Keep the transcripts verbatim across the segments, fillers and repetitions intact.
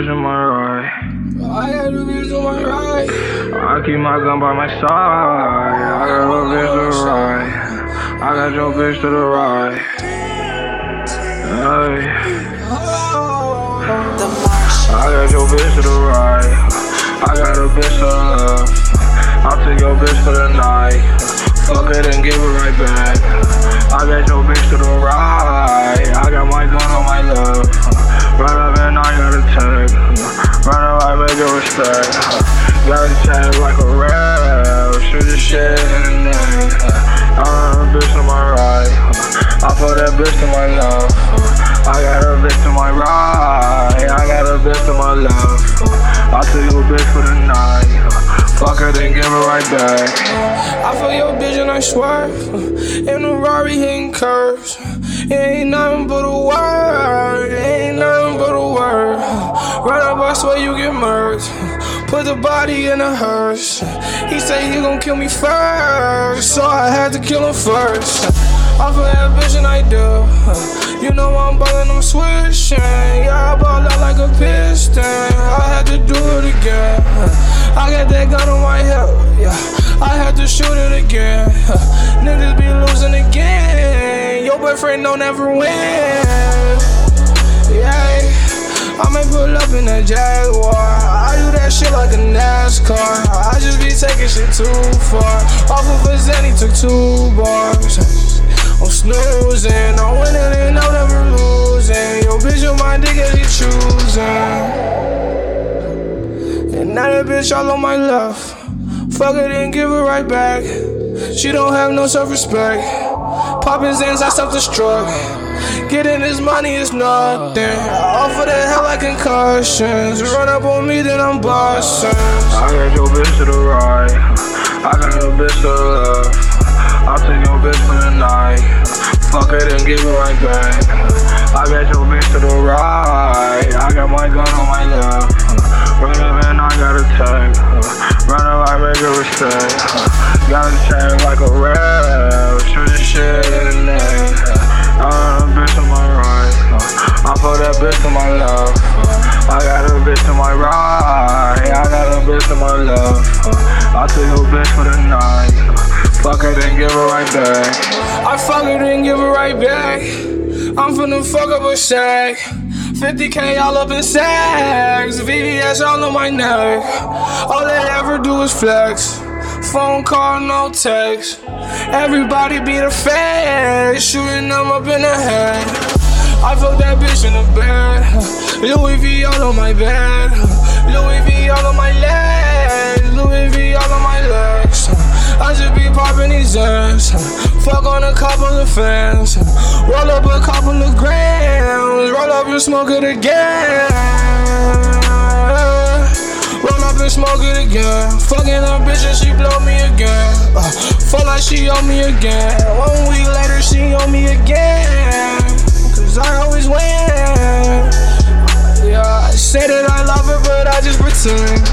bitch on my right. I got your bitch on my right. I keep my gun by my side. I got your bitch to the right. I got your bitch to the right. Hey. I got your bitch to the right. I got a bitch to the left. I'll take your bitch for the night. Fuck it and give it right back. I got your bitch to the right. I got my gun on my left. Right up and I got a tag. Right up, I make it respect. Got a tag like a rap. Shoot the shit in the neck. I got a bitch to my right. I put that bitch to my left. I got a bitch to my right. I got a bitch to my left. I'll take your bitch for the night. Fuck her, then give her right back. I fuck your bitch and I swerve in the Rari hitting curves. It ain't nothing but a word. It ain't nothing but a word. Right up, I swear you get murked. Put the body in a hearse. He said he gon' kill me first, so I had to kill him first. I fuck that bitch and I do. You know I'm ballin', I'm switching. Yeah, I ball out like a piston. I had to do it again. I got that gun on my hip, yeah. I had to shoot it again. Niggas be losing again. Your boyfriend don't ever win. Yeah, I may pull up in a Jaguar. I do that shit like a NASCAR. I just be taking shit too far. Off of a Zenny, took two bars. I'm snoozing, I'm winning and I'm never losing. Yo, bitch, on my dick as you choosing. And now that bitch all on my left. Fuck it and give it right back. She don't have no self-respect. Poppin' Zans, I self-destruct. Getting this money is nothing. Off of the hell like concussions. Run up on me, then I'm bustin'. I got your bitch to the right. I got your bitch to the left. I'll take your bitch for the night. Fuck it and give it right back. I got your bitch to the right. I got my gun on my left. Right up and I got a tag. Right up, I make it respect. Got a tag like a rap. Shoot the shit in the neck. I got a bitch to my right. I put that bitch to my left. I got a bitch to my right. I got a bitch to my left. I'll take your bitch for the night. Fuck her then give her right back. I fuck her then give her right back. I'm finna fuck up a sack. fifty K all up in sacks. V V S all on my neck. All they ever do is flex. Phone call, no text. Everybody be the feds. Shooting them up in the head. I fuck that bitch in the bed. Louis V all on my bed. Louis V all on my legs. Louis V all on my legs. I just be popping these ass. Fuck on a couple of fans. Roll up a couple of grams. Roll up and smoke it again. Roll up and smoke it again. Fucking a bitch and she blow me again. Uh, feel like she owe me again. One week later she owe me again. Cause I always win. Yeah, I say that I love her but I just pretend.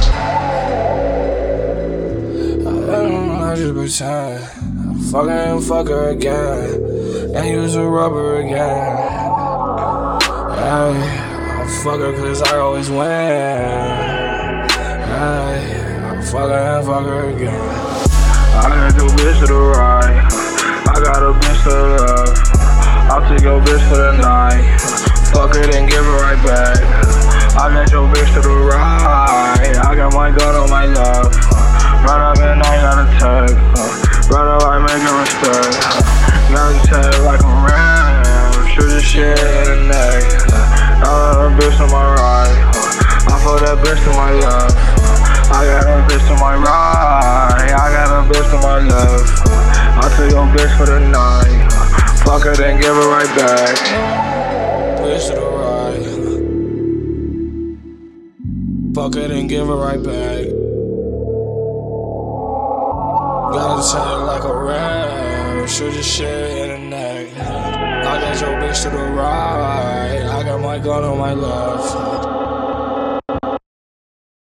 I just pretend. I fuck her and fuck her again. And use a rubber again. Ay, I fuck her cause I always win. Ay, I fuck her and fuck her again. I got your bitch to the right. I got a bitch to the left. I'll take your bitch for the night. Fuck it and give it right back. I got your bitch to the right. I got my gun on my left. Right up and I got a tag. Right up, I make it respect. Got a tag like a ram. Shoot the shit in the neck. I got a bitch to my right. I put that bitch to my left. I got a bitch to my right. I got a bitch to my left. I'll take your bitch for the night. Fuck her then give her right back. Bitch to the right. Fuck her then give her right back. Got a chain like a ram. Shoot your shit in the neck. I got your bitch to the right. I got my gun on my left.